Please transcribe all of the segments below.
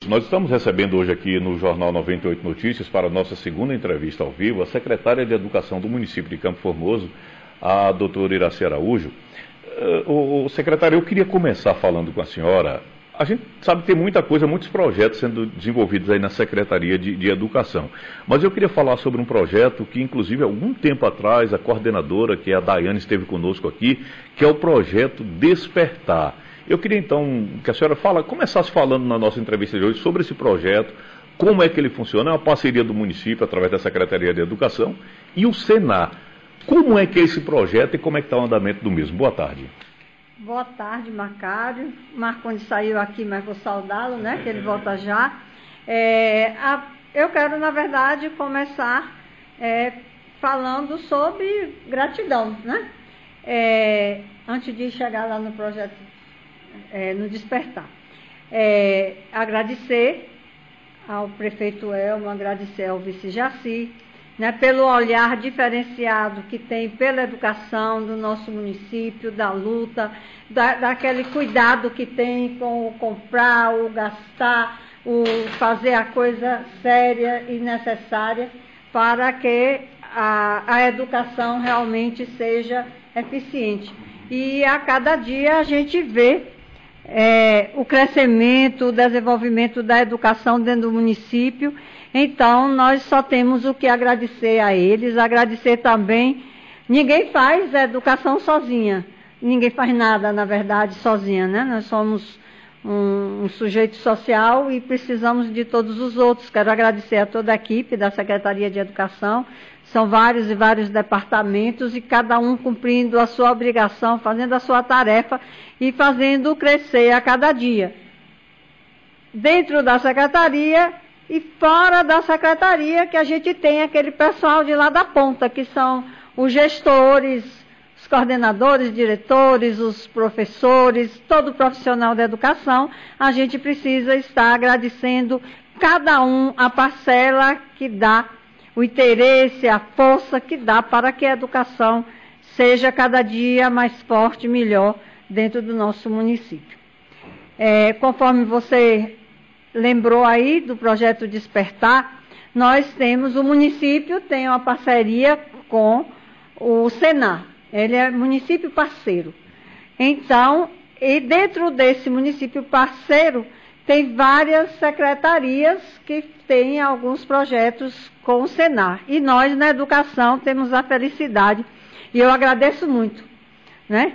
Nós estamos recebendo hoje aqui no Jornal 98 Notícias, para a nossa segunda entrevista ao vivo, a secretária de Educação do município de Campo Formoso, a doutora Iraci Araújo. Secretária, eu queria começar falando com a senhora. A gente sabe que tem muita coisa, muitos projetos sendo desenvolvidos aí na Secretaria de Educação. Mas eu queria falar sobre um projeto que, inclusive, algum tempo atrás, a coordenadora, que é a Daiane, esteve conosco aqui, que é o projeto Despertar. Eu queria, então, que a senhora começasse falando na nossa entrevista de hoje sobre esse projeto, como é que ele funciona, é uma parceria do município, através da Secretaria de Educação, e o Senar. Como é que é esse projeto e como é que está o andamento do mesmo? Boa tarde. Boa tarde, Macário. Marcondes saiu aqui, mas vou saudá-lo, né, que ele volta já. Eu quero, na verdade, começar falando sobre gratidão, né? Antes de chegar lá no projeto, no Despertar. Agradecer ao prefeito Elmo, agradecer ao vice Jaci, né, pelo olhar diferenciado que tem pela educação do nosso município, da luta, daquele cuidado que tem com o comprar, o gastar, o fazer a coisa séria e necessária para que a educação realmente seja eficiente. E a cada dia a gente vê o crescimento, o desenvolvimento da educação dentro do município. Então, nós só temos o que agradecer a eles, agradecer também. Ninguém faz a educação sozinha, ninguém faz nada, na verdade, sozinha, né? Nós somos um sujeito social e precisamos de todos os outros. Quero agradecer a toda a equipe da Secretaria de Educação. São vários e vários departamentos e cada um cumprindo a sua obrigação, fazendo a sua tarefa e fazendo crescer a cada dia. Dentro da Secretaria e fora da Secretaria, que a gente tem aquele pessoal de lá da ponta, que são os gestores, os coordenadores, diretores, os professores, todo profissional da educação. A gente precisa estar agradecendo cada um a parcela que dá, o interesse, a força que dá para que a educação seja cada dia mais forte e melhor dentro do nosso município. Conforme você lembrou aí do projeto Despertar, o município tem uma parceria com o Senar. Ele é município parceiro. Então, e dentro desse município parceiro, tem várias secretarias que têm alguns projetos com o Senar. E nós, na educação, temos a felicidade, e eu agradeço muito, né,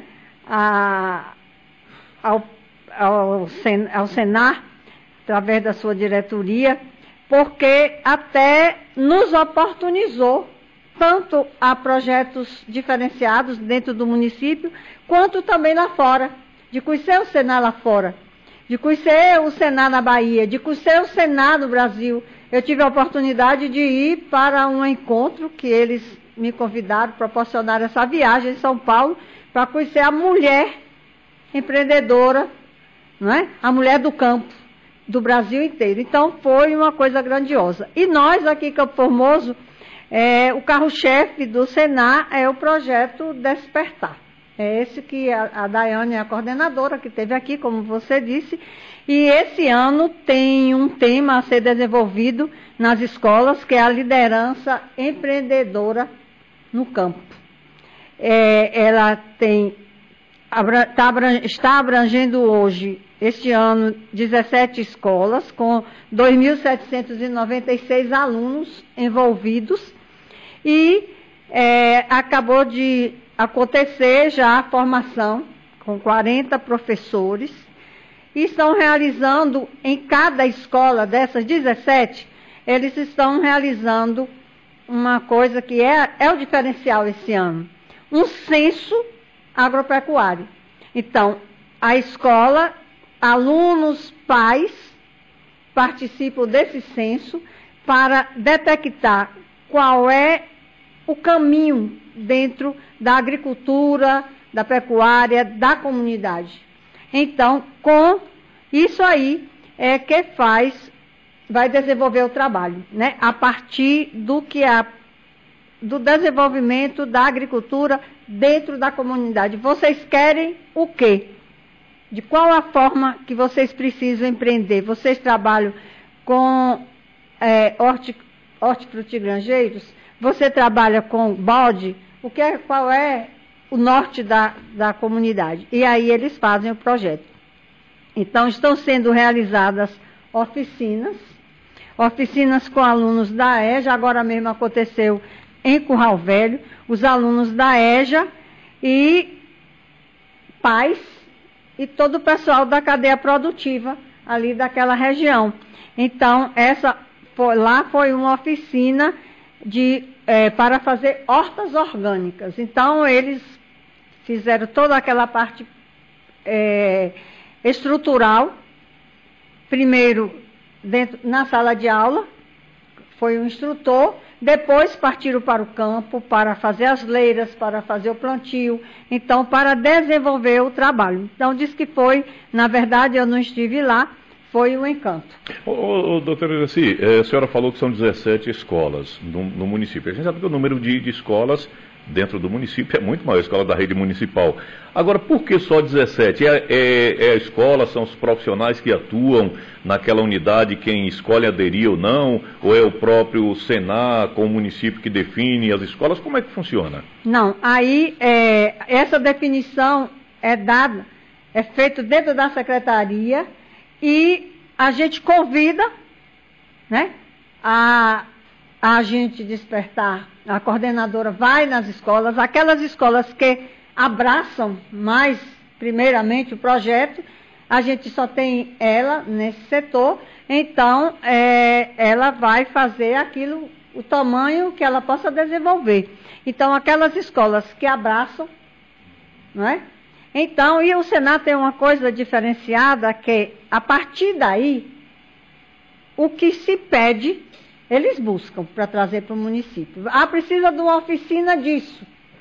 ao Senar, através da sua diretoria, porque até nos oportunizou tanto a projetos diferenciados dentro do município, quanto também lá fora, de conhecer o Senar lá fora, de conhecer o Senar na Bahia, de conhecer o Senar no Brasil. Eu tive a oportunidade de ir para um encontro que eles me convidaram, proporcionaram essa viagem em São Paulo, para conhecer a mulher empreendedora, não é? A mulher do campo, do Brasil inteiro. Então, foi uma coisa grandiosa. E nós, aqui em Campo Formoso, o carro-chefe do Senar é o projeto Despertar. É esse que a Daiane é a coordenadora, que esteve aqui, como você disse. E esse ano tem um tema a ser desenvolvido nas escolas, que é a liderança empreendedora no campo. Ela está abrangendo hoje, este ano, 17 escolas, com 2.796 alunos envolvidos, e acabou de acontecer já a formação com 40 professores, e estão realizando, em cada escola dessas 17, eles estão realizando uma coisa que é o diferencial esse ano, um censo agropecuário. Então, a escola, alunos, pais, participam desse censo para detectar qual é o caminho dentro da agricultura, da pecuária, da comunidade. Então, com isso aí que vai desenvolver o trabalho, né? A partir do desenvolvimento da agricultura dentro da comunidade. Vocês querem o quê de qual a forma que vocês precisam empreender. Vocês trabalham com hortifrutigranjeiros? Você trabalha com bode? Qual é o norte da comunidade? E aí eles fazem o projeto. Então, estão sendo realizadas oficinas com alunos da EJA. Agora mesmo aconteceu em Curral Velho, os alunos da EJA e pais e todo o pessoal da cadeia produtiva ali daquela região. Então, lá foi uma oficina para fazer hortas orgânicas. Então, eles fizeram toda aquela parte estrutural, primeiro na sala de aula, foi um instrutor, depois partiram para o campo para fazer as leiras, para fazer o plantio, então para desenvolver o trabalho. Então diz que foi, na verdade eu não estive lá, foi um encanto. Doutora Iracy, a senhora falou que são 17 escolas no município. A gente sabe que o número de escolas dentro do município é muito maior, a escola da rede municipal. Agora, por que só 17? É a escola, são os profissionais que atuam naquela unidade, quem escolhe aderir ou não? Ou é o próprio Senar com o município que define as escolas? Como é que funciona? Não, aí essa definição é feita dentro da secretaria e a gente convida, né, a gente despertar, a coordenadora vai nas escolas, aquelas escolas que abraçam mais, primeiramente, o projeto, a gente só tem ela nesse setor, então ela vai fazer aquilo, o tamanho que ela possa desenvolver. Então, aquelas escolas que abraçam, não é? Então, e o Senar tem uma coisa diferenciada, que a partir daí, o que se pede, eles buscam para trazer para o município. Precisa de uma oficina disso.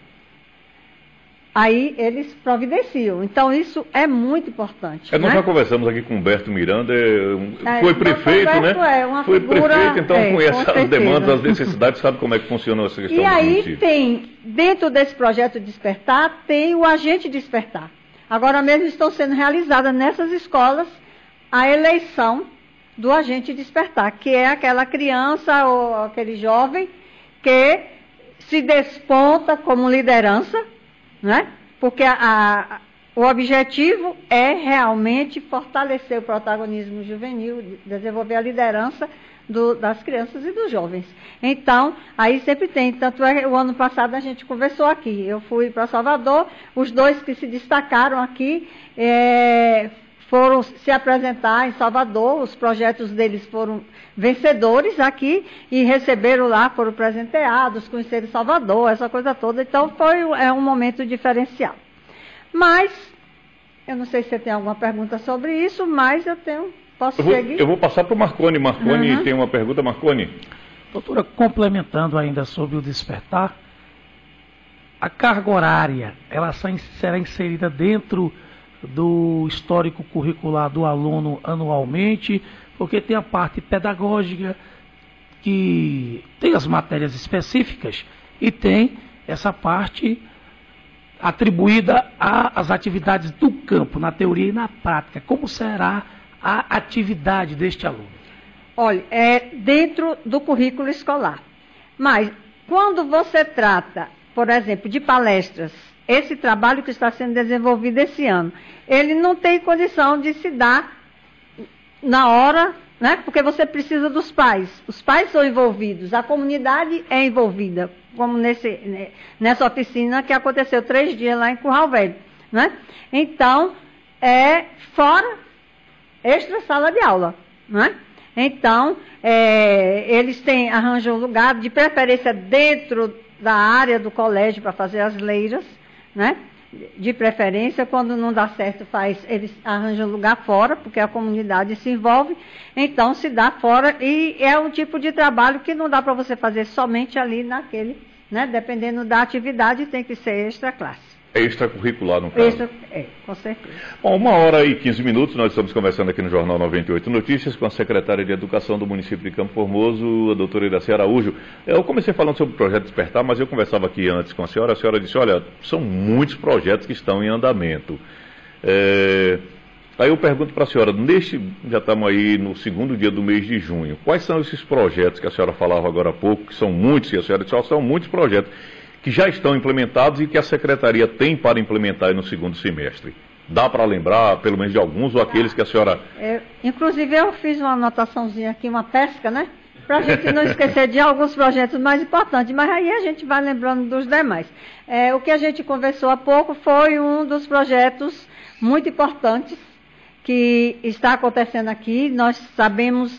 Aí eles providenciam. Então isso é muito importante. Nós já conversamos aqui com o Humberto Miranda, foi prefeito, Humberto, né? Foi prefeito, então conhece as demandas, as necessidades, sabe como é que funciona essa questão do município. E aí tem, dentro desse projeto Despertar, tem o agente Despertar. Agora mesmo estão sendo realizadas nessas escolas a eleição do agente Despertar, que é aquela criança ou aquele jovem que se desponta como liderança, né? Porque o objetivo é realmente fortalecer o protagonismo juvenil, desenvolver a liderança das crianças e dos jovens. Então, aí sempre tem, tanto é que o ano passado a gente conversou aqui, eu fui para Salvador, os dois que se destacaram aqui foram se apresentar em Salvador, os projetos deles foram vencedores aqui e receberam lá, foram presenteados, conheceram Salvador, essa coisa toda. Então foi um momento diferencial. Mas, eu não sei se você tem alguma pergunta sobre isso, mas posso seguir? Eu vou passar para o Marconi. Marconi tem uma pergunta, Marconi? Doutora, complementando ainda sobre o Despertar, a carga horária, ela será inserida dentro do histórico curricular do aluno anualmente, porque tem a parte pedagógica, que tem as matérias específicas, e tem essa parte atribuída às atividades do campo, na teoria e na prática. Como será a atividade deste aluno? Olha, é dentro do currículo escolar. Mas, quando você trata, por exemplo, de palestras, esse trabalho que está sendo desenvolvido esse ano, ele não tem condição de se dar na hora, né? Porque você precisa dos pais. Os pais são envolvidos, a comunidade é envolvida, como nessa oficina que aconteceu 3 dias lá em Curral Velho, né? Então, fora extra sala de aula, né? Então, eles arranjam um lugar, de preferência dentro da área do colégio para fazer as leiras, né? De preferência, quando não dá certo, eles arranjam lugar fora, porque a comunidade se envolve, então se dá fora, e é um tipo de trabalho que não dá para você fazer somente ali naquele, né? Dependendo da atividade, tem que ser extra classe. É extracurricular, no caso. Com certeza. Bom, 1h15, nós estamos conversando aqui no Jornal 98 Notícias com a secretária de Educação do município de Campo Formoso, a doutora Iracy Araújo. Eu comecei falando sobre o projeto Despertar, mas eu conversava aqui antes com a senhora disse, olha, são muitos projetos que estão em andamento. Aí eu pergunto para a senhora, já estamos aí no segundo dia do mês de junho, quais são esses projetos que a senhora falava agora há pouco, que são muitos, e a senhora disse, são muitos projetos que já estão implementados e que a Secretaria tem para implementar aí no segundo semestre? Dá para lembrar, pelo menos, de alguns ou aqueles que a senhora... Inclusive, eu fiz uma anotaçãozinha aqui, uma pesca, né? Para a gente não esquecer de alguns projetos mais importantes, mas aí a gente vai lembrando dos demais. O que a gente conversou há pouco foi um dos projetos muito importantes que está acontecendo aqui. Nós sabemos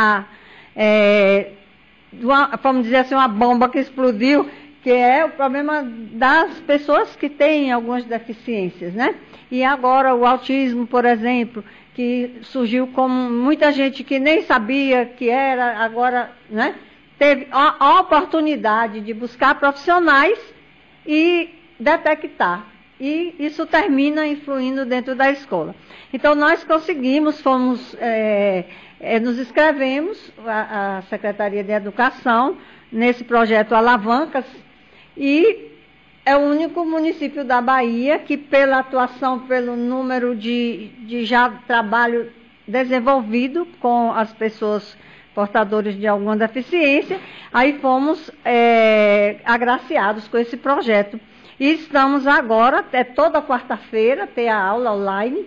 vamos dizer assim, uma bomba que explodiu, que é o problema das pessoas que têm algumas deficiências, né? E agora o autismo, por exemplo, que surgiu como muita gente que nem sabia que era, agora, né? Teve a oportunidade de buscar profissionais e detectar. E isso termina influindo dentro da escola. Então, nós conseguimos, nos inscrevemos, a Secretaria de Educação, nesse projeto Alavancas, e é o único município da Bahia que, pela atuação, pelo número de já trabalho desenvolvido com as pessoas portadores de alguma deficiência, aí fomos agraciados com esse projeto. E estamos agora, toda quarta-feira, ter a aula online,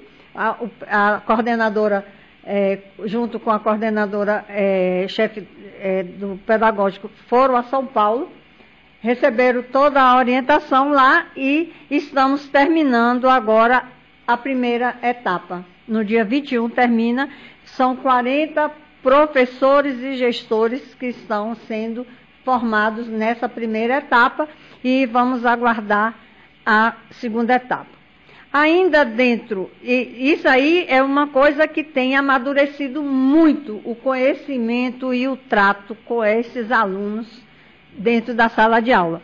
a coordenadora, junto com a coordenadora chefe do pedagógico, foram a São Paulo, receberam toda a orientação lá e estamos terminando agora a primeira etapa. No dia 21 termina, são 40 professores e gestores que estão sendo formados nessa primeira etapa e vamos aguardar a segunda etapa. Ainda dentro, isso aí é uma coisa que tem amadurecido muito o conhecimento e o trato com esses alunos dentro da sala de aula.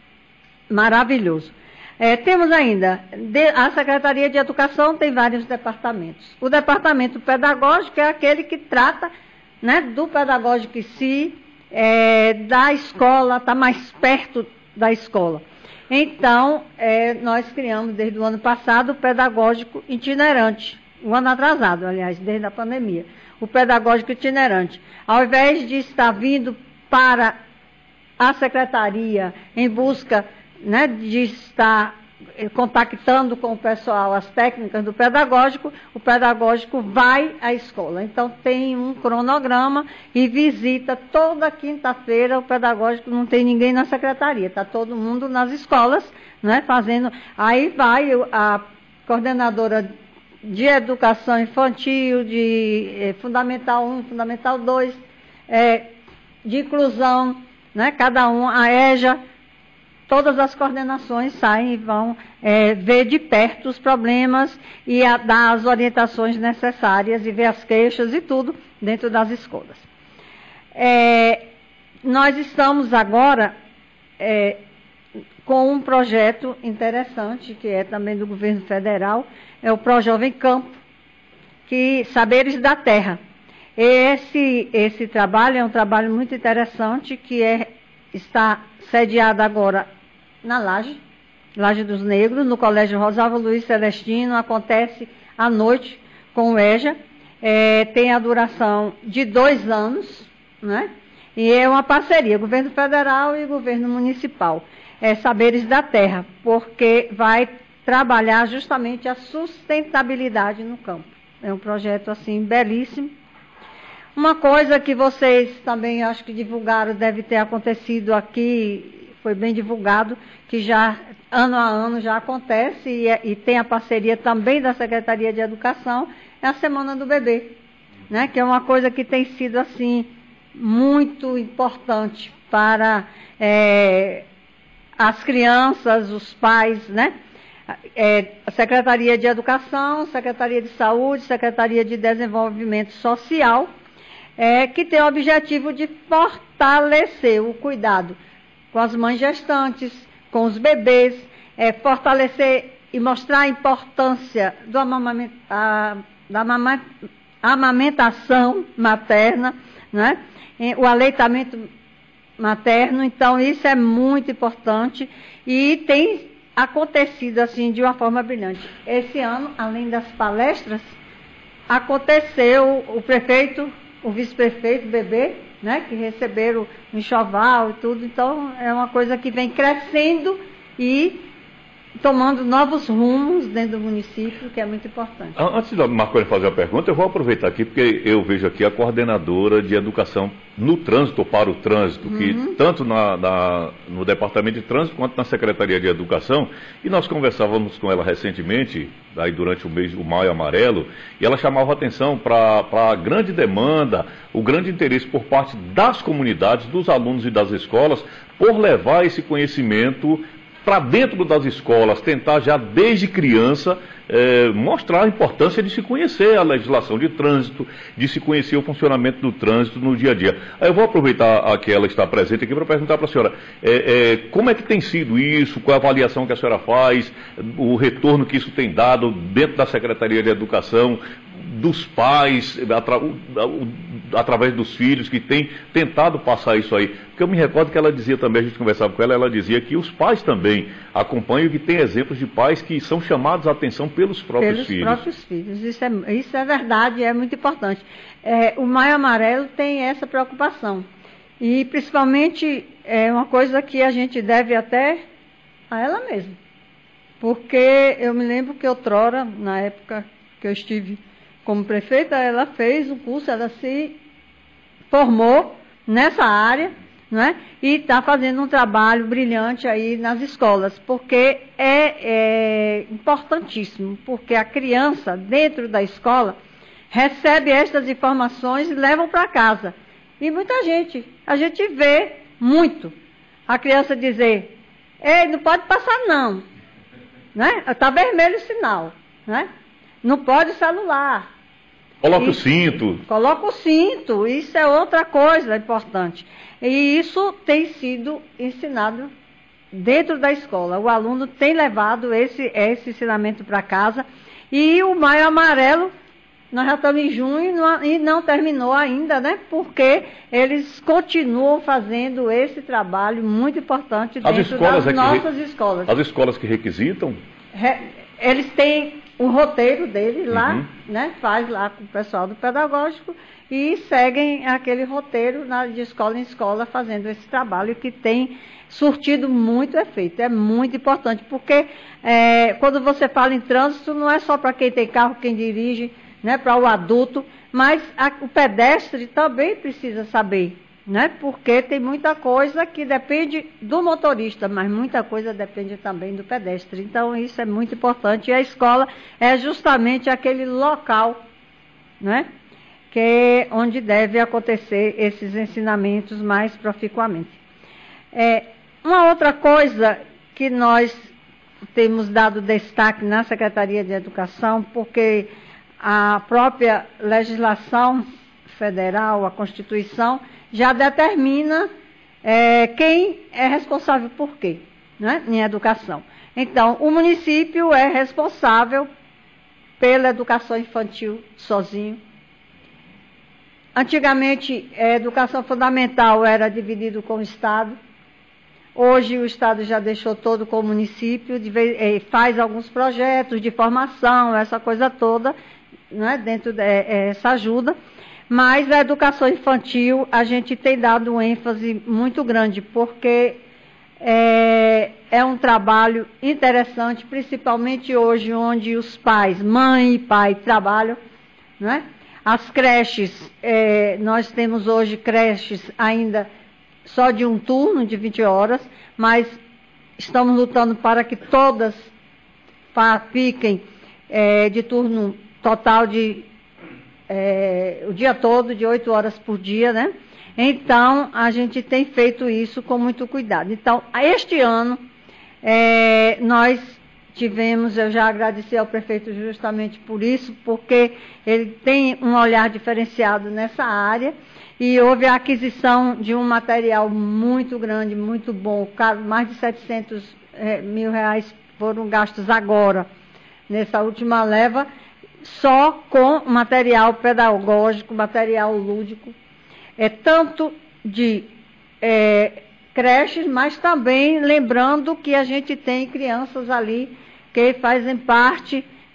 Maravilhoso. Temos ainda, a Secretaria de Educação tem vários departamentos. O departamento pedagógico é aquele que trata, né, do pedagógico em si, da escola, está mais perto da escola. Então, nós criamos desde o ano passado o pedagógico itinerante, um ano atrasado, aliás, desde a pandemia, o pedagógico itinerante. Ao invés de estar vindo para a secretaria em busca, né, de estar contactando com o pessoal as técnicas do pedagógico, o pedagógico vai à escola. Então, tem um cronograma e visita toda quinta-feira. O pedagógico não tem ninguém na secretaria, está todo mundo nas escolas, né, fazendo. Aí vai a coordenadora de educação infantil, de Fundamental 1, Fundamental 2, de inclusão, né, cada um, a EJA, todas as coordenações saem e vão ver de perto os problemas e dar as orientações necessárias e ver as queixas e tudo dentro das escolas. Nós estamos agora com um projeto interessante, que é também do governo federal, é o ProJovem Campo, que Saberes da Terra. Esse trabalho é um trabalho muito interessante, que está sediado agora na Laje dos Negros, no Colégio Rosalvo Luiz Celestino. Acontece à noite com o EJA, tem a duração de 2 anos, né? E é uma parceria, governo federal e governo municipal. Saberes da Terra, porque vai trabalhar justamente a sustentabilidade no campo. É um projeto, assim, belíssimo. Uma coisa que vocês também, acho que divulgaram, deve ter acontecido aqui, foi bem divulgado, que já, ano a ano, já acontece, e tem a parceria também da Secretaria de Educação, é a Semana do Bebê, né, que é uma coisa que tem sido, assim, muito importante para as crianças, os pais, né, a Secretaria de Educação, Secretaria de Saúde, Secretaria de Desenvolvimento Social, que tem o objetivo de fortalecer o cuidado com as mães gestantes, com os bebês, fortalecer e mostrar a importância da amamentação materna, né? O aleitamento materno. Então, isso é muito importante e tem acontecido assim de uma forma brilhante. Esse ano, além das palestras, aconteceu o prefeito, o vice-prefeito, o bebê, né, que receberam o enxoval e tudo, então é uma coisa que vem crescendo e tomando novos rumos dentro do município, que é muito importante. Antes de Marconi fazer a pergunta, eu vou aproveitar aqui, porque eu vejo aqui a coordenadora de educação no trânsito, para o trânsito, que tanto no Departamento de Trânsito quanto na Secretaria de Educação, e nós conversávamos com ela recentemente, aí durante o mês, o Maio Amarelo, e ela chamava atenção para a grande demanda, o grande interesse por parte das comunidades, dos alunos e das escolas, por levar esse conhecimento para dentro das escolas, tentar já desde criança mostrar a importância de se conhecer a legislação de trânsito, de se conhecer o funcionamento do trânsito no dia a dia. Aí eu vou aproveitar que ela está presente aqui para perguntar para a senhora, como é que tem sido isso, qual a avaliação que a senhora faz, o retorno que isso tem dado dentro da Secretaria de Educação, dos pais, através dos filhos que têm tentado passar isso aí. Porque eu me recordo que ela dizia também, a gente conversava com ela, ela dizia que os pais também acompanham e que tem exemplos de pais que são chamados a atenção pelos próprios filhos. Pelos próprios filhos, isso é verdade, é muito importante. O Maio Amarelo tem essa preocupação. E principalmente é uma coisa que a gente deve até a ela mesma. Porque eu me lembro que outrora, na época que eu estive como prefeita, ela fez o curso, ela se formou nessa área, não é? E está fazendo um trabalho brilhante aí nas escolas, porque é importantíssimo, porque a criança, dentro da escola, recebe estas informações e levam para casa. E muita gente, a gente vê muito a criança dizer, ei, não pode passar não, né? Está vermelho o sinal, né? Não pode celular. Coloca o cinto. Coloca o cinto, isso é outra coisa importante. E isso tem sido ensinado dentro da escola. O aluno tem levado esse ensinamento para casa. E o Maio Amarelo, nós já estamos em junho e não terminou ainda, né? Porque eles continuam fazendo esse trabalho muito importante dentro das nossas escolas. As escolas que requisitam? Eles têm o roteiro deles lá, né? Faz lá com o pessoal do pedagógico e seguem aquele roteiro de escola em escola fazendo esse trabalho que tem surtido muito efeito. É muito importante, porque quando você fala em trânsito, não é só para quem tem carro, quem dirige, né? Para o adulto, mas o pedestre também precisa saber, né? Porque tem muita coisa que depende do motorista, mas muita coisa depende também do pedestre. Então, isso é muito importante. E a escola é justamente aquele local, né? Que é onde deve acontecer esses ensinamentos mais proficuamente. Uma outra coisa que nós temos dado destaque na Secretaria de Educação, porque a própria legislação federal, a Constituição, já determina quem é responsável por quê, né, em educação. Então, o município é responsável pela educação infantil sozinho. Antigamente, a educação fundamental era dividido com o Estado. Hoje, o Estado já deixou todo com o município, faz alguns projetos de formação, essa coisa toda, né, dentro dessa ajuda. Mas a educação infantil, a gente tem dado um ênfase muito grande, porque é um trabalho interessante, principalmente hoje, onde os pais, mãe e pai, trabalham, né? As creches, nós temos hoje creches ainda só de um turno, de 20 horas, mas estamos lutando para que todas fiquem de turno total de o dia todo, de 8 horas por dia, né? Então, a gente tem feito isso com muito cuidado. Então, este ano, nós tivemos, eu já agradeci ao prefeito justamente por isso, porque ele tem um olhar diferenciado nessa área, e houve a aquisição de um material muito grande, muito bom, mais de 700 mil reais foram gastos agora, nessa última leva, só com material pedagógico, material lúdico, tanto de creches, mas também lembrando que a gente tem crianças ali que fazem parte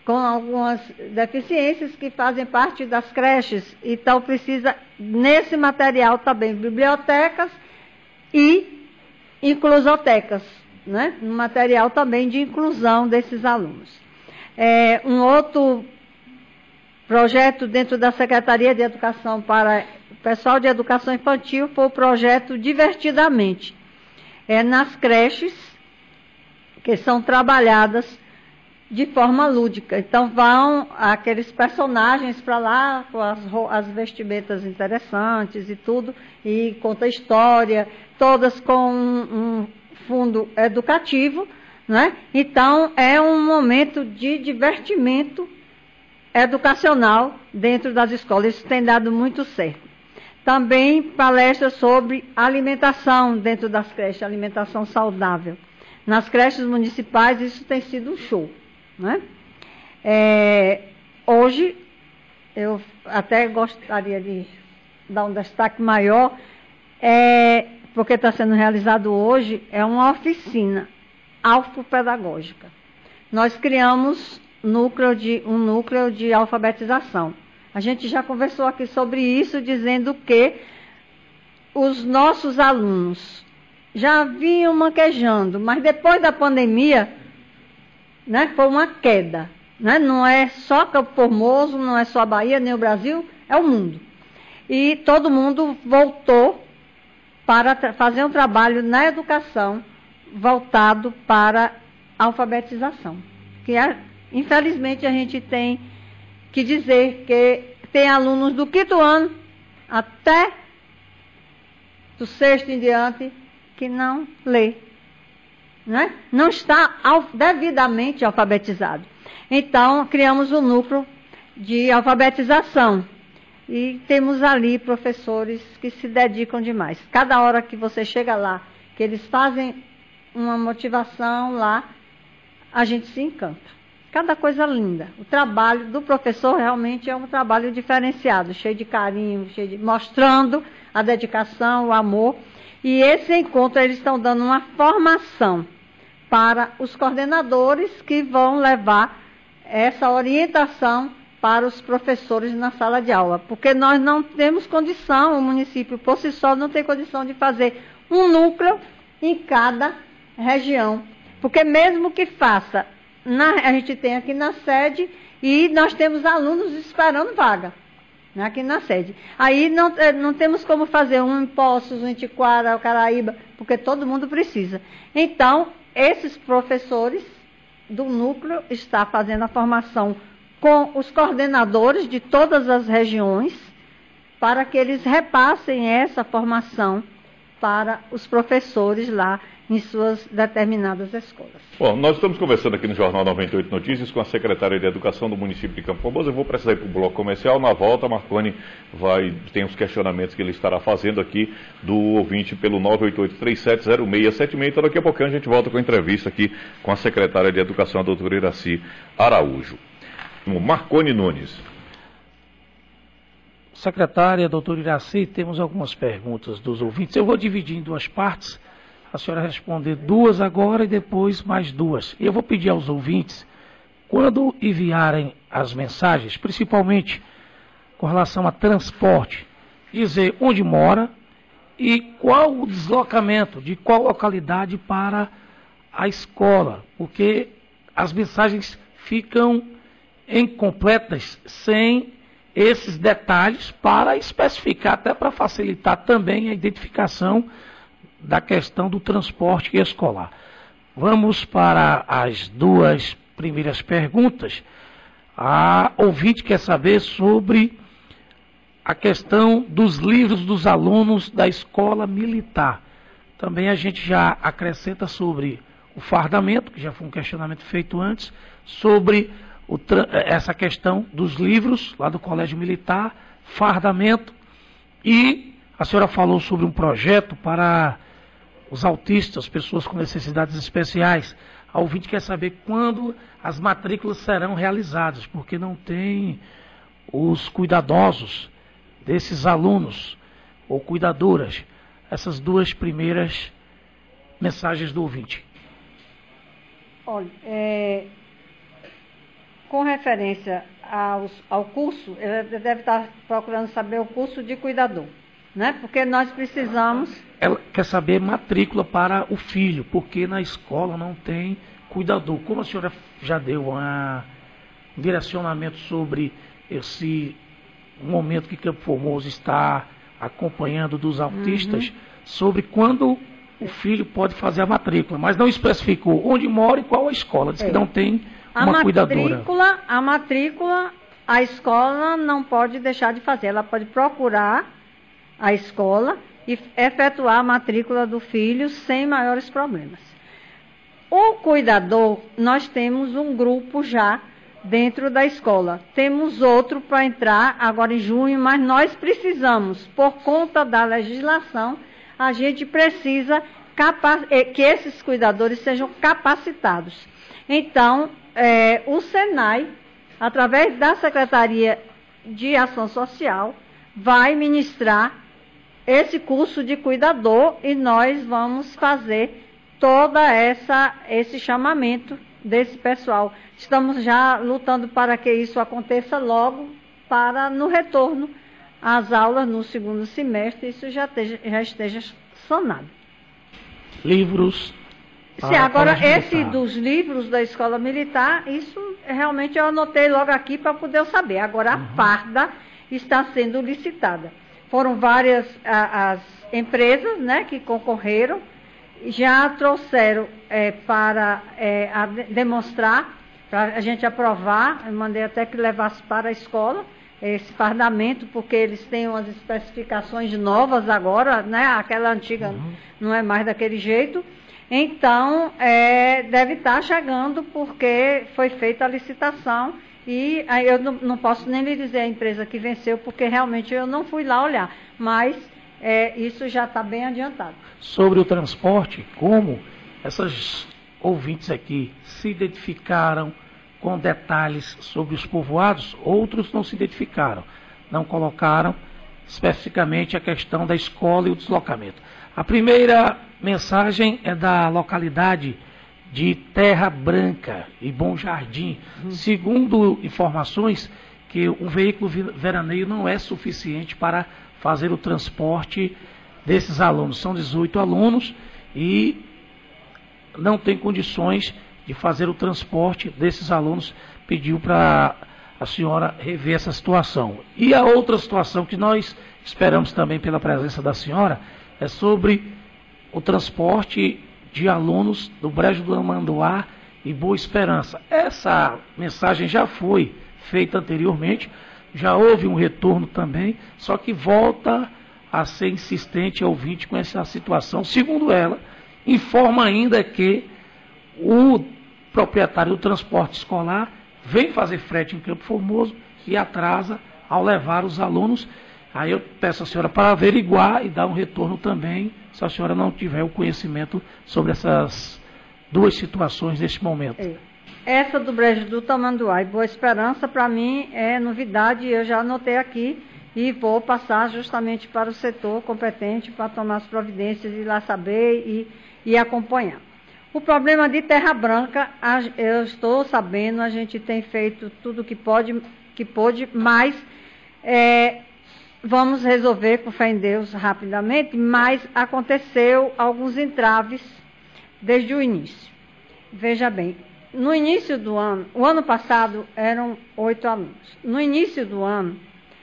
com algumas deficiências que fazem parte das creches. Então, precisa, nesse material também, bibliotecas e inclusotecas, né? Um material também de inclusão desses alunos. Um outro projeto dentro da Secretaria de Educação para o pessoal de educação infantil foi o projeto Divertidamente. Nas creches, que são trabalhadas de forma lúdica. Então, vão aqueles personagens para lá, com as vestimentas interessantes e tudo, e conta história, todas com um fundo educativo, né? Então, é um momento de divertimento educacional dentro das escolas. Isso tem dado muito certo. Também palestras sobre alimentação dentro das creches, alimentação saudável. Nas creches municipais, isso tem sido um show, né? Hoje, eu até gostaria de dar um destaque maior, porque está sendo realizado hoje, é uma oficina alfopedagógica. Nós criamos um núcleo de alfabetização. A gente já conversou aqui sobre isso, dizendo que os nossos alunos já vinham manquejando, mas depois da pandemia, né, foi uma queda. Né? Não é só Campo Formoso, não é só a Bahia, nem o Brasil, é o mundo. E todo mundo voltou para fazer um trabalho na educação voltado para a alfabetização. Infelizmente, a gente tem que dizer que tem alunos do 5º ano até do 6º em diante que não lê, né? Não está devidamente alfabetizado. Então, criamos um núcleo de alfabetização e temos ali professores que se dedicam demais. Cada hora que você chega lá, que eles fazem uma motivação lá, a gente se encanta. Cada coisa linda. O trabalho do professor realmente é um trabalho diferenciado, cheio de carinho, mostrando a dedicação, o amor. E esse encontro, eles estão dando uma formação para os coordenadores que vão levar essa orientação para os professores na sala de aula. Porque nós não temos condição, o município por si só não tem condição de fazer um núcleo em cada região. Porque mesmo que faça, a gente tem aqui na sede e nós temos alunos esperando vaga, né, aqui na sede. Aí não temos como fazer um em Poços, um em Tiquara, o Caraíba, porque todo mundo precisa. Então, esses professores do núcleo estão fazendo a formação com os coordenadores de todas as regiões para que eles repassem essa formação para os professores lá em suas determinadas escolas. Bom, nós estamos conversando aqui no Jornal 98 Notícias com a secretária de Educação do município de Campo Formoso. Eu vou precisar ir para o bloco comercial. Na volta, Marconi tem os questionamentos que ele estará fazendo aqui do ouvinte pelo 988-370676. Então, daqui a pouquinho a gente volta com a entrevista aqui com a secretária de Educação, a doutora Iracy Araújo. Marconi Nunes. Secretária, doutora Iracy, temos algumas perguntas dos ouvintes. Eu vou dividir em duas partes. A senhora responder 2 agora e depois mais 2. E eu vou pedir aos ouvintes, quando enviarem as mensagens, principalmente com relação a transporte, dizer onde mora e qual o deslocamento, de qual localidade para a escola, porque as mensagens ficam incompletas sem esses detalhes para especificar, até para facilitar também a identificação da questão do transporte escolar. Vamos para as 2 primeiras perguntas. A ouvinte quer saber sobre a questão dos livros dos alunos da escola militar. Também a gente já acrescenta sobre o fardamento, que já foi um questionamento feito antes, sobre essa questão dos livros lá do Colégio Militar, fardamento, e a senhora falou sobre um projeto para os autistas, pessoas com necessidades especiais. A ouvinte quer saber quando as matrículas serão realizadas, porque não tem os cuidadosos desses alunos ou cuidadoras. Essas 2 primeiras mensagens do ouvinte. Olha, com referência ao curso, ele deve estar procurando saber o curso de cuidador, né? Porque nós precisamos... Ela quer saber matrícula para o filho, porque na escola não tem cuidador. Como a senhora já deu um direcionamento sobre esse momento que Campo Formoso está acompanhando dos autistas, sobre quando o filho pode fazer a matrícula, mas não especificou onde mora e qual a escola. Diz que não tem uma cuidadora. A matrícula, a escola não pode deixar de fazer. Ela pode procurar a escola e efetuar a matrícula do filho sem maiores problemas. O cuidador, nós temos um grupo já dentro da escola. Temos outro para entrar agora em junho, mas nós precisamos, por conta da legislação, a gente precisa que esses cuidadores sejam capacitados. Então, o SENAI, através da Secretaria de Ação Social, vai ministrar esse curso de cuidador e nós vamos fazer esse chamamento desse pessoal. Estamos já lutando para que isso aconteça logo, para no retorno às aulas no segundo semestre, isso já esteja sanado. Livros. Sim, agora esse dos livros da Escola Militar, isso realmente eu anotei logo aqui para poder saber. Agora a farda está sendo licitada. Foram várias as empresas, né, que concorreram, já trouxeram para demonstrar, para a gente aprovar. Eu mandei até que levasse para a escola esse fardamento, porque eles têm umas especificações novas agora, né? Aquela antiga não é mais daquele jeito. Então, deve estar chegando, porque foi feita a licitação e aí eu não posso nem lhe dizer a empresa que venceu, porque realmente eu não fui lá olhar, mas isso já está bem adiantado. Sobre o transporte, como essas ouvintes aqui se identificaram com detalhes sobre os povoados, outros não se identificaram, não colocaram especificamente a questão da escola e o deslocamento. A primeira mensagem é da localidade de Terra Branca e Bom Jardim. Segundo informações, que um veículo veraneio não é suficiente para fazer o transporte desses alunos. São 18 alunos e não tem condições de fazer o transporte desses alunos. Pediu para a senhora rever essa situação. E a outra situação que nós esperamos também pela presença da senhora é sobre o transporte de alunos do Brejo do Amanduá e Boa Esperança. Essa mensagem já foi feita anteriormente, já houve um retorno também, só que volta a ser insistente a ouvinte com essa situação. Segundo ela, informa ainda que o proprietário do transporte escolar vem fazer frete em Campo Formoso e atrasa ao levar os alunos. Aí eu peço à senhora para averiguar e dar um retorno também, se a senhora não tiver o conhecimento sobre essas duas situações neste momento. Essa do Brejo do Tamanduá e Boa Esperança, para mim, é novidade, eu já anotei aqui e vou passar justamente para o setor competente para tomar as providências e lá saber e acompanhar. O problema de Terra Branca, eu estou sabendo, a gente tem feito tudo que pôde, mas vamos resolver com fé em Deus rapidamente, mas aconteceu alguns entraves desde o início. Veja bem, no início do ano, o ano passado eram 8 alunos. No início do ano,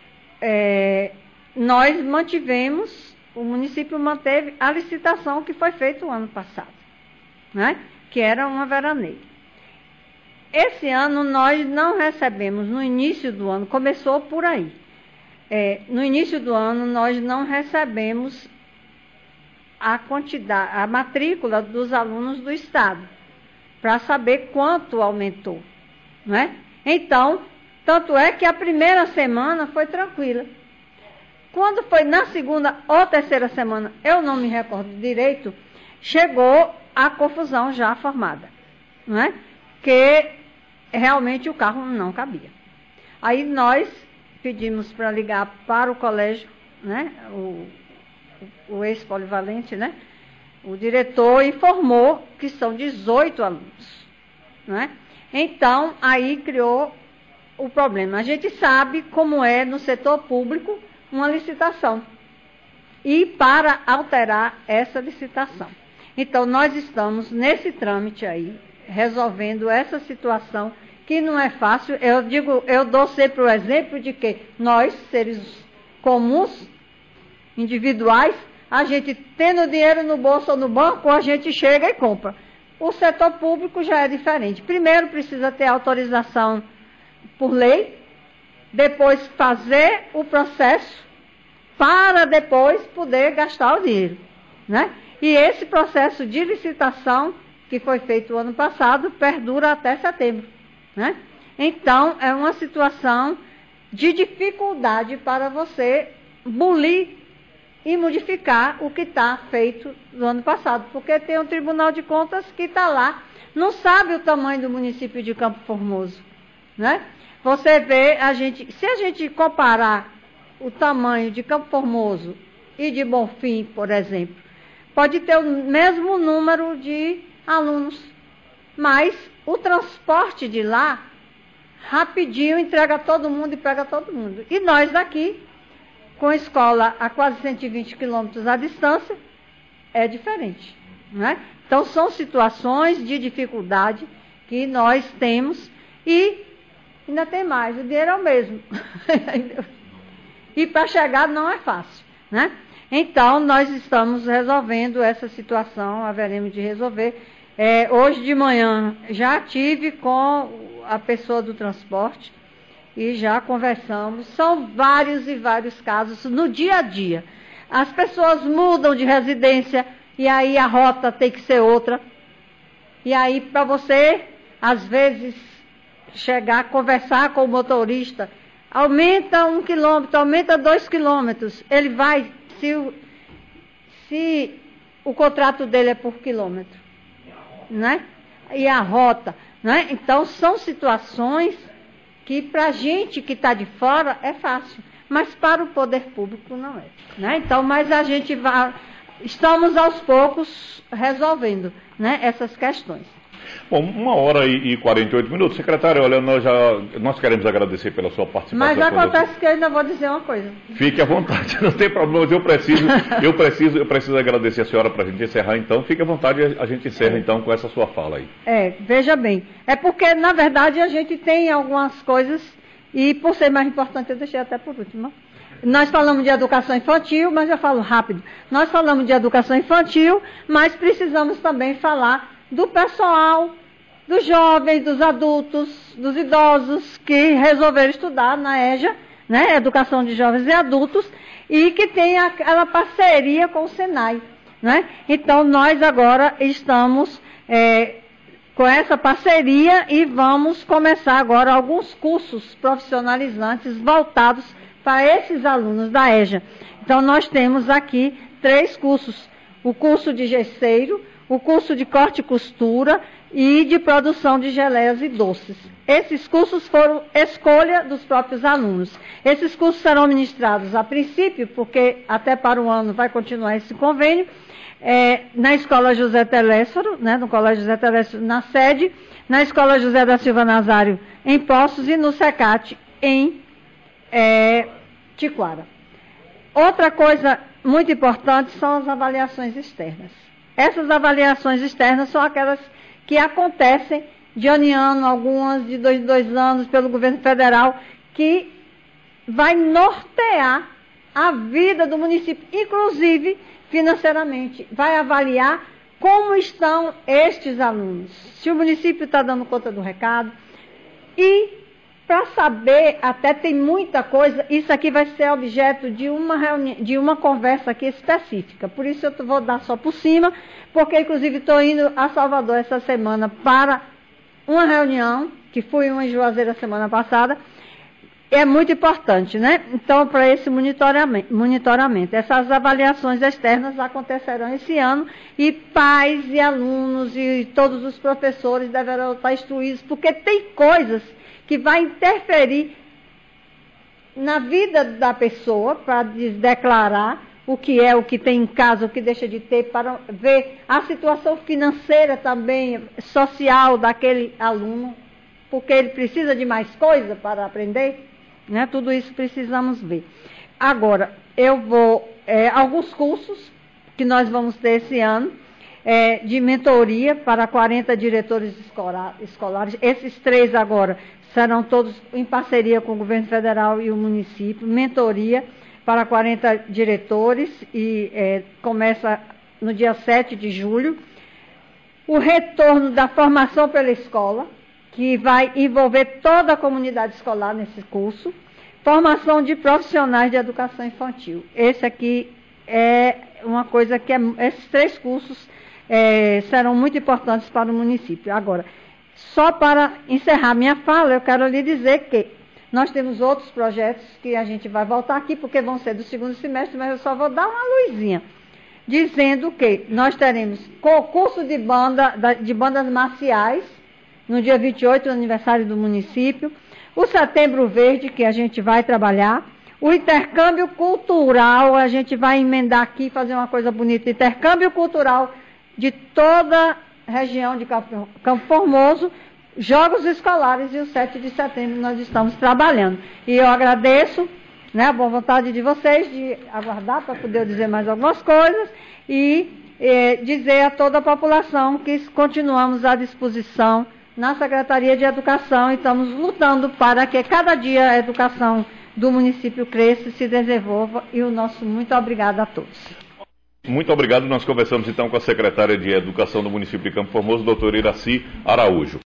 nós mantivemos, o município manteve a licitação que foi feita o ano passado, né? Que era uma veraneio. Esse ano nós não recebemos, no início do ano, começou por aí. No início do ano nós não recebemos a matrícula dos alunos do estado, para saber quanto aumentou, né? Então, tanto é que a primeira semana foi tranquila. Quando foi na segunda ou terceira semana, eu não me recordo direito, chegou a confusão já formada, né? Que realmente o carro não cabia. Aí nós pedimos para ligar para o colégio, né? O ex-polivalente, né? O diretor informou que são 18 alunos, né? Então, aí criou o problema. A gente sabe como é no setor público uma licitação. E para alterar essa licitação. Então, nós estamos nesse trâmite aí, resolvendo essa situação, que não é fácil. Eu dou sempre o exemplo de que nós, seres comuns, individuais, a gente tendo dinheiro no bolso ou no banco, a gente chega e compra. O setor público já é diferente. Primeiro precisa ter autorização por lei, depois fazer o processo, para depois poder gastar o dinheiro, né? E esse processo de licitação, que foi feito o ano passado, perdura até setembro, né? Então, é uma situação de dificuldade para você bulir e modificar o que está feito no ano passado, porque tem um Tribunal de Contas que está lá, não sabe o tamanho do município de Campo Formoso, né? Você vê, se a gente comparar o tamanho de Campo Formoso e de Bonfim, por exemplo, pode ter o mesmo número de alunos, mas o transporte de lá, rapidinho, entrega todo mundo e pega todo mundo. E nós daqui, com a escola a quase 120 quilômetros à distância, é diferente, né? Então, são situações de dificuldade que nós temos e ainda tem mais, o dinheiro é o mesmo. E para chegar não é fácil, né? Então, nós estamos resolvendo essa situação, haveremos de resolver. Hoje de manhã já tive com a pessoa do transporte e já conversamos. São vários e vários casos no dia a dia. As pessoas mudam de residência e aí a rota tem que ser outra. E aí, para você, às vezes, chegar, conversar com o motorista, aumenta 1 quilômetro, aumenta 2 quilômetros. Ele vai, se o contrato dele é por quilômetro, né? E a rota, né? Então, são situações que para a gente que está de fora é fácil, mas para o poder público não é, né? Então, mas a gente estamos aos poucos resolvendo, né, essas questões. Bom, 1h48. Secretário, olha, nós queremos agradecer pela sua participação. Mas acontece que eu ainda vou dizer uma coisa. Fique à vontade, não tem problema, mas eu preciso agradecer a senhora para a gente encerrar, então. Fique à vontade e a gente encerra, então, com essa sua fala aí. Veja bem, é porque, na verdade, a gente tem algumas coisas, e por ser mais importante, eu deixei até por último. Nós falamos de educação infantil, mas eu falo rápido. Nós falamos de educação infantil, mas precisamos também falar do pessoal, dos jovens, dos adultos, dos idosos que resolveram estudar na EJA, né, Educação de Jovens e Adultos, e que tem aquela parceria com o Senai, né? Então, nós agora estamos com essa parceria e vamos começar agora alguns cursos profissionalizantes voltados para esses alunos da EJA. Então, nós temos aqui 3 cursos: o curso de gesseiro, o curso de corte e costura e de produção de geleias e doces. Esses cursos foram escolha dos próprios alunos. Esses cursos serão ministrados a princípio, porque até para o ano vai continuar esse convênio, na Escola José Teléforo, né, no Colégio José Teléforo na sede, na Escola José da Silva Nazário em Poços e no SECAT em Tiquara. Outra coisa muito importante são as avaliações externas. Essas avaliações externas são aquelas que acontecem de ano em ano, algumas de 2 em 2 anos, pelo governo federal, que vai nortear a vida do município, inclusive financeiramente. Vai avaliar como estão estes alunos, se o município está dando conta do recado. E, para saber, até tem muita coisa, isso aqui vai ser objeto de uma reunião, de uma conversa aqui específica. Por isso eu vou dar só por cima, porque inclusive estou indo a Salvador essa semana para uma reunião, que fui em Juazeiro a semana passada. É muito importante, né? Então, para esse monitoramento, essas avaliações externas acontecerão esse ano e pais e alunos e todos os professores deverão estar instruídos, porque tem coisas que vai interferir na vida da pessoa para declarar o que é, o que tem em casa, o que deixa de ter, para ver a situação financeira também, social daquele aluno, porque ele precisa de mais coisa para aprender, né? Tudo isso precisamos ver. Agora, alguns cursos que nós vamos ter esse ano, de mentoria para 40 diretores escolares. Esses 3 agora serão todos em parceria com o governo federal e o município, mentoria para 40 diretores e começa no dia 7 de julho. O retorno da formação pela escola, que vai envolver toda a comunidade escolar nesse curso. Formação de profissionais de educação infantil. Esse aqui é uma coisa que esses 3 cursos serão muito importantes para o município. Agora, só para encerrar minha fala, eu quero lhe dizer que nós temos outros projetos que a gente vai voltar aqui, porque vão ser do segundo semestre, mas eu só vou dar uma luzinha, dizendo que nós teremos concurso de bandas marciais, no dia 28, no aniversário do município, o Setembro Verde, que a gente vai trabalhar, o intercâmbio cultural, a gente vai emendar aqui, fazer uma coisa bonita, intercâmbio cultural de toda a região de Campo Formoso, jogos escolares, e o 7 de setembro nós estamos trabalhando. E eu agradeço, né, a boa vontade de vocês de aguardar para poder dizer mais algumas coisas e dizer a toda a população que continuamos à disposição na Secretaria de Educação e estamos lutando para que cada dia a educação do município cresça e se desenvolva. E o nosso muito obrigado a todos. Muito obrigado. Nós conversamos então com a secretária de Educação do município de Campo Formoso, doutora Iracy Araújo.